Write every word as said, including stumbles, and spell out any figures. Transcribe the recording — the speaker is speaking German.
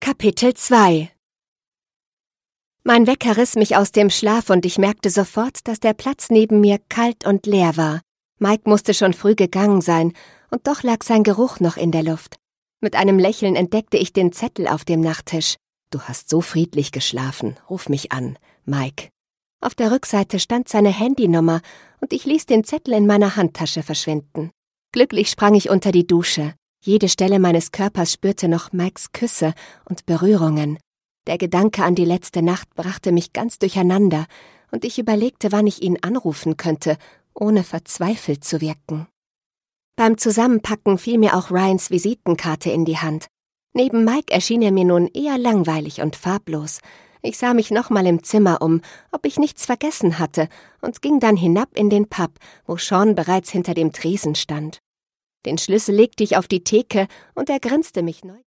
Kapitel zwei. Mein Wecker riss mich aus dem Schlaf und ich merkte sofort, dass der Platz neben mir kalt und leer war. Mike musste schon früh gegangen sein, und doch lag sein Geruch noch in der Luft. Mit einem Lächeln entdeckte ich den Zettel auf dem Nachttisch. »Du hast so friedlich geschlafen, ruf mich an, Mike.« Auf der Rückseite stand seine Handynummer und ich ließ den Zettel in meiner Handtasche verschwinden. Glücklich sprang ich unter die Dusche. Jede Stelle meines Körpers spürte noch Mikes Küsse und Berührungen. Der Gedanke an die letzte Nacht brachte mich ganz durcheinander und ich überlegte, wann ich ihn anrufen könnte, ohne verzweifelt zu wirken. Beim Zusammenpacken fiel mir auch Ryans Visitenkarte in die Hand. Neben Mike erschien er mir nun eher langweilig und farblos. Ich sah mich nochmal im Zimmer um, ob ich nichts vergessen hatte, und ging dann hinab in den Pub, wo Sean bereits hinter dem Tresen stand. Den Schlüssel legte ich auf die Theke und er grinste mich neu.